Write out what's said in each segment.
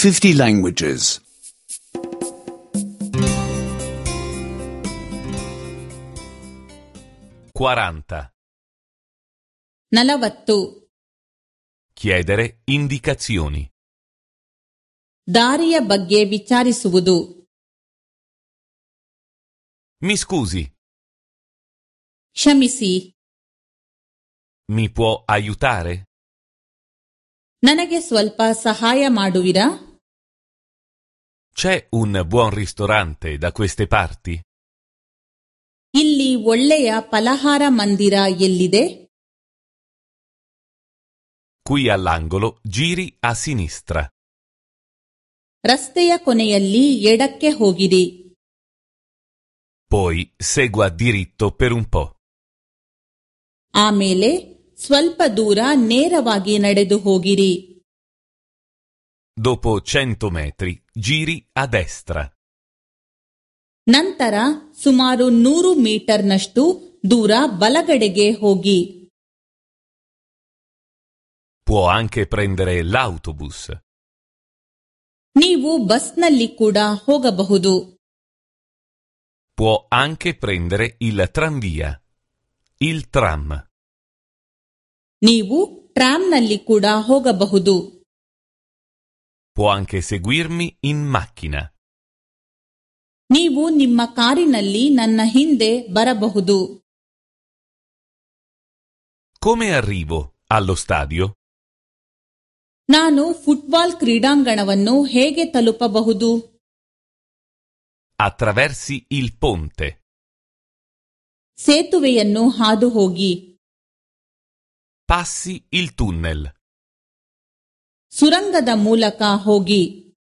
50 languages. 40. 40. Chiedere indicazioni. ದಾರಿಯ ಬಗ್ಗೆ ವಿಚಾರಿಸುವುದು. Mi scusi, ಕ್ಷಮಿಸಿ, mi può aiutare? ನನಗೆ ಸ್ವಲ್ಪ ಸಹಾಯ ಮಾಡುವಿರಾ? C'è un buon ristorante da queste parti? ಇಲ್ಲಿ ಒಳ್ಳೆಯ ಫಲಹಾರ ಮಂದಿರ ಎಲ್ಲಿದೆ? Qui all'angolo giri a sinistra. ರಸ್ತೆಯ ಕೊನೆಯಲ್ಲಿ ಎಡಕ್ಕೆ ಹೋಗಿರಿ. Poi segua diritto per un po'. ಆಮೇಲೆ ಸ್ವಲ್ಪ ದೂರ ನೇರವಾಗಿ ನಡೆದು ಹೋಗಿರಿ. Dopo 100 metri giri a destra. ನಂತರ ಸುಮಾರು 100 ಮೀಟರ್ನಷ್ಟು ದೂರ ಬಲಗಡೆಗೆ ಹೋಗಿ. Può anche prendere l'autobus. ನೀವು ಬಸ್ನಲ್ಲಿ ಕೂಡ ಹೋಗಬಹುದು. Può anche prendere il tranvia. Il tram. ನೀವು ಟ್ರಾಮ್ನಲ್ಲಿ ಕೂಡ ಹೋಗಬಹುದು. Può anche seguirmi in macchina. ನೀವು ನಿಮ್ಮ ಕಾರಿನಲ್ಲಿ ನನ್ನ ಹಿಂದೆ ಬರಬಹುದು. Come arrivo allo stadio? ನಾನು ಫುಟ್ಬಾಲ್ ಕ್ರೀಡಾಂಗಣವನ್ನು ಹೇಗೆ ತಲುಪಬಹುದು? Attraversi il ponte. ಸೇತುವೆಯನ್ನು ಹಾದು ಹೋಗಿ. Passi il tunnel. ಸುರಂಗದ ಮೂಲಕ ಹೋಗಿ.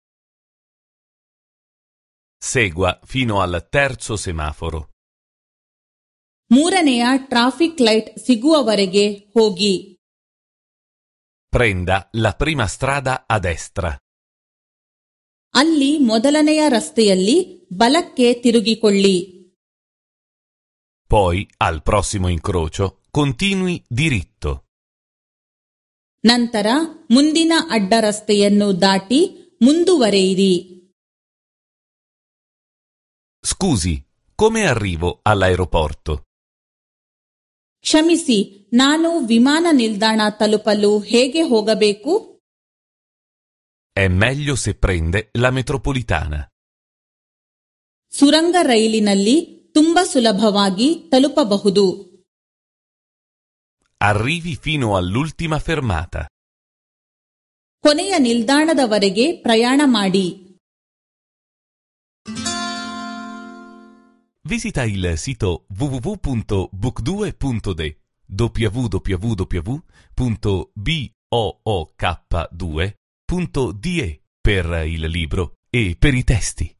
Segua fino al terzo semaforo. ಮೂರನೆಯ ಟ್ರಾಫಿಕ್ ಲೈಟ್ ಸಿಗುವವರೆಗೆ ಹೋಗಿ. Prenda la prima strada a destra. ಅಲ್ಲಿ ಮೊದಲನೆಯ ರಸ್ತೆಯಲ್ಲಿ ಬಲಕ್ಕೆ ತಿರುಗಿಕೊಳ್ಳಿ. Poi, al prossimo incrocio, continui diritto. ನಂತರ ಮುಂದಿನ ಅಡ್ಡ ರಸ್ತೆಯನ್ನು ದಾಟಿ ಮುಂದುವರೆಯಿರಿ. Scusi, come arrivo all'aeroporto? ಕ್ಷಮಿಸಿ, ನಾನು ವಿಮಾನ ನಿಲ್ದಾಣ ತಲುಪಲು ಹೇಗೆ ಹೋಗಬೇಕು? È meglio se prende la metropolitana. ಸುರಂಗ ರೈಲಿನಲ್ಲಿ ತುಂಬಾ ಸುಲಭವಾಗಿ ತಲುಪಬಹುದು. Arrivi fino all'ultima fermata. ಕೊನೆಯ ನಿಲ್ದಾಣದವರೆಗೆ ಪ್ರಯಾಣ ಮಾಡಿ. Visita il sito www.book2.de www.book2.de per il libro e per i testi.